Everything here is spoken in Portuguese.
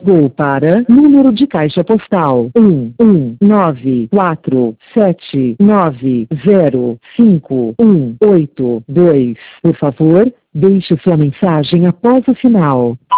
Ligou para número de caixa postal 11947905182. Por favor, deixe sua mensagem após o sinal.